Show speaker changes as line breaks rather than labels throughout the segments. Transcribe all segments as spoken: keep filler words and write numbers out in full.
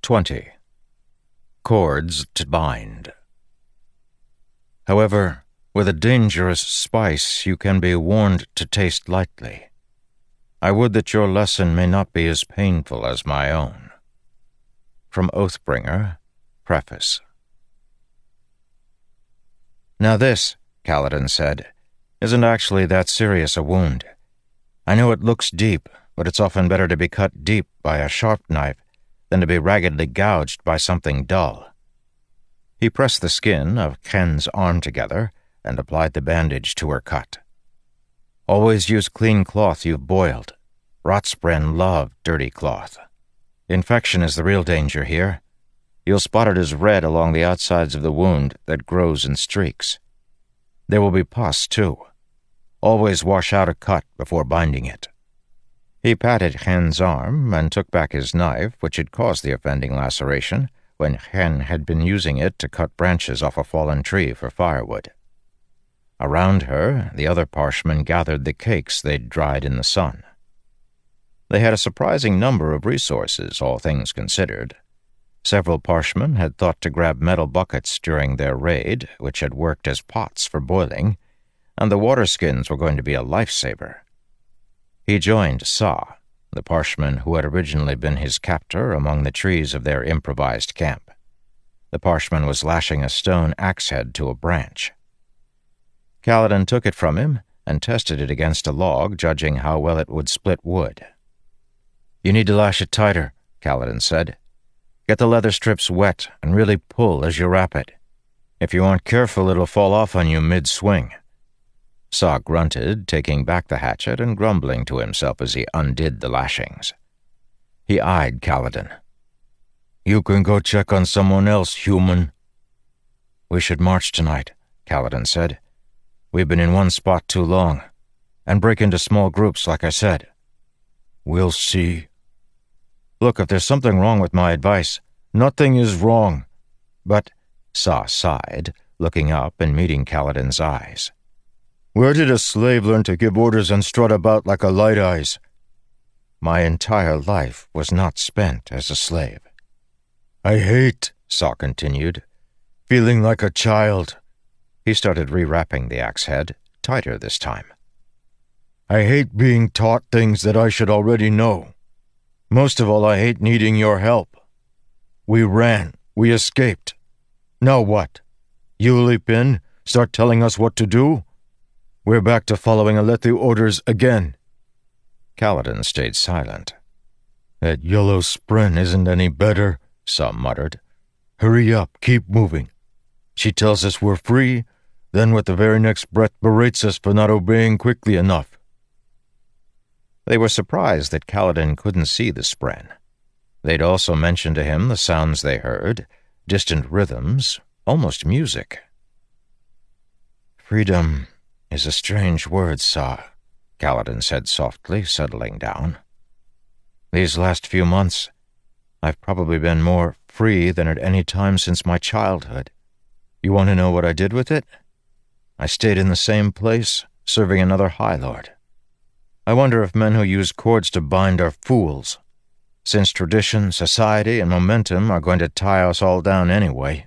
twenty. Cords to bind. However, with a dangerous spice you can be warned to taste lightly. I would that your lesson may not be as painful as my own. From Oathbringer, Preface. Now this, Kaladin said, isn't actually that serious a wound. I know it looks deep, but it's often better to be cut deep by a sharp knife than to be raggedly gouged by something dull. He pressed the skin of Khen's arm together and applied the bandage to her cut. Always use clean cloth you've boiled. Rotspren love dirty cloth. Infection is the real danger here. You'll spot it as red along the outsides of the wound that grows in streaks. There will be pus, too. Always wash out a cut before binding it. He patted Khen's arm and took back his knife, which had caused the offending laceration when Khen had been using it to cut branches off a fallen tree for firewood. Around her, the other Parshmen gathered the cakes they'd dried in the sun. They had a surprising number of resources, all things considered. Several Parshmen had thought to grab metal buckets during their raid, which had worked as pots for boiling, and the water skins were going to be a lifesaver. He joined Sa, the Parshman who had originally been his captor, among the trees of their improvised camp. The Parshman was lashing a stone axe-head to a branch. Kaladin took it from him and tested it against a log, judging how well it would split wood. "You need to lash it tighter," Kaladin said. "Get the leather strips wet and really pull as you wrap it. If you aren't careful, it'll fall off on you mid-swing." Sa grunted, taking back the hatchet and grumbling to himself as he undid the lashings. He eyed Kaladin. "You can go check on someone else, human." "We should march tonight," Kaladin said. "We've been in one spot too long, and break into small groups like I said." "We'll see." "Look, if there's something wrong with my advice—" "Nothing is wrong." "But," Sa sighed, looking up and meeting Kaladin's eyes. "Where did a slave learn to give orders and strut about like a light-eyes?" "My entire life was not spent as a slave." "I hate," Sa continued, "feeling like a child." He started rewrapping the axe-head, tighter this time. "I hate being taught things that I should already know. Most of all, I hate needing your help. We ran. We escaped. Now what? You leap in, start telling us what to do? We're back to following Alethi orders again." Kaladin stayed silent. "That yellow spren isn't any better," Sa muttered. "Hurry up, keep moving. She tells us we're free, then with the very next breath berates us for not obeying quickly enough." They were surprised that Kaladin couldn't see the spren. They'd also mentioned to him the sounds they heard, distant rhythms, almost music. "Freedom is a strange word, Sa," Kaladin said softly, settling down. "These last few months, I've probably been more free than at any time since my childhood. You want to know what I did with it? I stayed in the same place, serving another High Lord. I wonder if men who use cords to bind are fools, since tradition, society, and momentum are going to tie us all down anyway."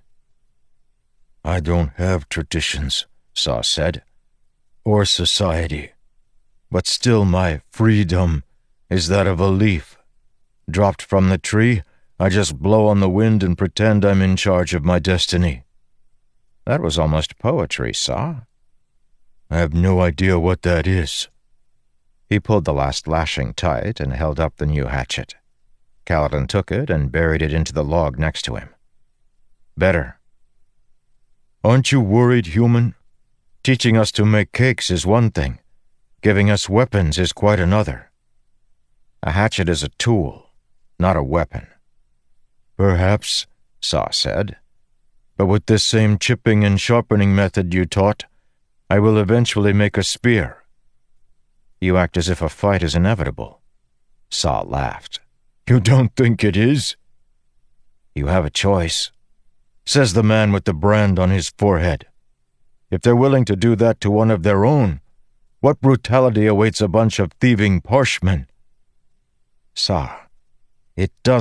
"I don't have traditions," Sa said, "or society, but still my freedom is that of a leaf. Dropped from the tree, I just blow on the wind and pretend I'm in charge of my destiny." "That was almost poetry, Sa." "I have no idea what that is." He pulled the last lashing tight and held up the new hatchet. Kaladin took it and buried it into the log next to him. "Better." "Aren't you worried, human? Teaching us to make cakes is one thing. Giving us weapons is quite another." "A hatchet is a tool, not a weapon." "Perhaps," Sa said. "But with this same chipping and sharpening method you taught, I will eventually make a spear." "You act as if a fight is inevitable." Sa laughed. "You don't think it is?" "You have a choice," says the man with the brand on his forehead. "If they're willing to do that to one of their own, what brutality awaits a bunch of thieving Parshmen?" "Sa, it doesn't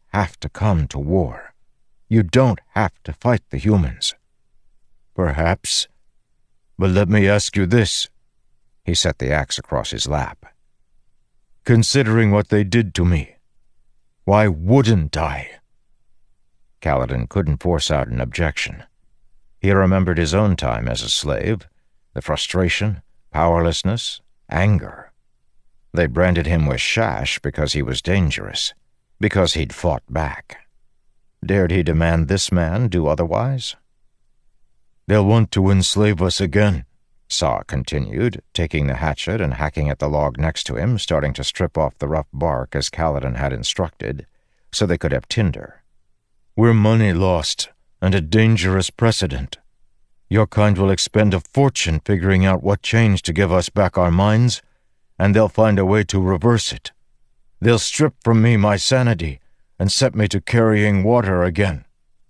have to come to war. You don't have to fight the humans. Perhaps. But let me ask you this. He set the axe across his lap. Considering what they did to me, why wouldn't I? Kaladin couldn't force out an objection. He remembered his own time as a slave, the frustration, powerlessness, anger. They branded him with Shash because he was dangerous, because he'd fought back. Dared he demand this man do otherwise? They'll want to enslave us again, Saw continued, taking the hatchet and hacking at the log next to him, starting to strip off the rough bark as Kaladin had instructed, so they could have tinder. We're money lost, and a dangerous precedent. Your kind will expend a fortune figuring out what changed to give us back our minds, and they'll find a way to reverse it. They'll strip from me my sanity and set me to carrying water again.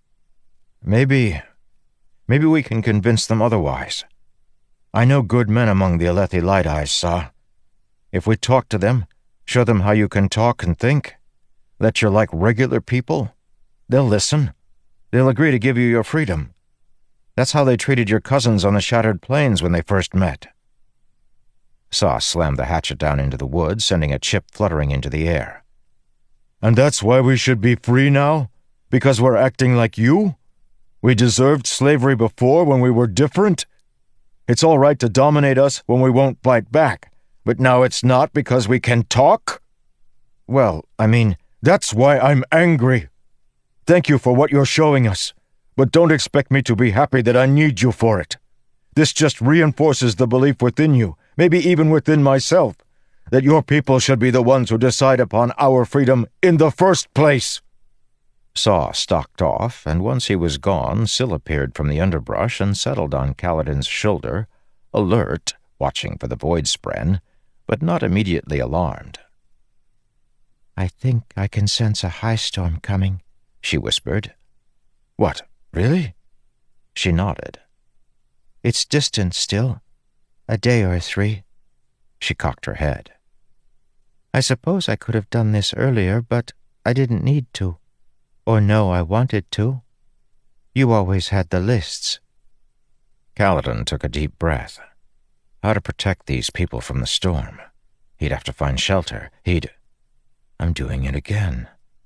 Maybe, maybe we can convince them otherwise. I know good men among the Alethi Light Eyes, Saw. If we talk to them, show them how you can talk and think, that you're like regular people, they'll listen. They'll agree to give you your freedom. That's how they treated your cousins on the Shattered Plains when they first met. Saw slammed the hatchet down into the wood, sending a chip fluttering into the air. And that's why we should be free now? Because we're acting like you? We deserved slavery before when we were different? It's all right to dominate us when we won't fight back, but now it's not because we can talk? Well, I mean, that's why I'm angry. Thank you for what you're showing us, but don't expect me to be happy that I need you for it. This just reinforces the belief within you, maybe even within myself, that your people should be the ones who decide upon our freedom in the first place. Saw stalked off, and once he was gone, Syl appeared from the underbrush and settled on Kaladin's shoulder, alert, watching for the void spren, but not immediately alarmed. I think I can sense a high storm coming, she whispered. What, really? She nodded. It's distant still, a day or three. She cocked her head. I suppose I could have done this earlier, but I didn't need to. Or no, I wanted to. You always had the lists. Kaladin took a deep breath. How to protect these people from the storm? He'd have to find shelter. He'd... I'm doing it again.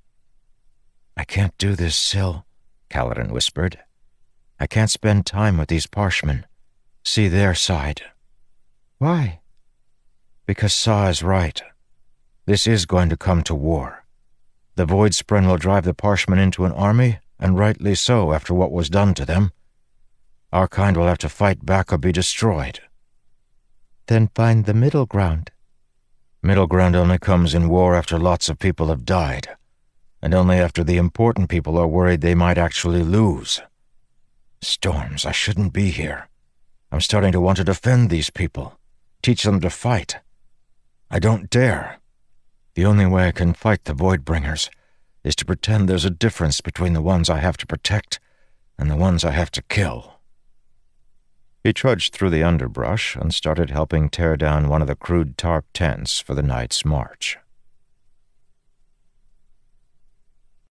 I can't do this, Syl, Kaladin whispered. I can't spend time with these Parshmen. See their side. Why? Because Saw is right. This is going to come to war. The Void Spren will drive the Parshmen into an army, and rightly so after what was done to them. Our kind will have to fight back or be destroyed. Then find the middle ground. Middle ground only comes in war after lots of people have died, and only after the important people are worried they might actually lose. Storms, I shouldn't be here. I'm starting to want to defend these people, teach them to fight. I don't dare. The only way I can fight the Voidbringers is to pretend there's a difference between the ones I have to protect and the ones I have to kill. He trudged through the underbrush and started helping tear down one of the crude tarp tents for the night's march.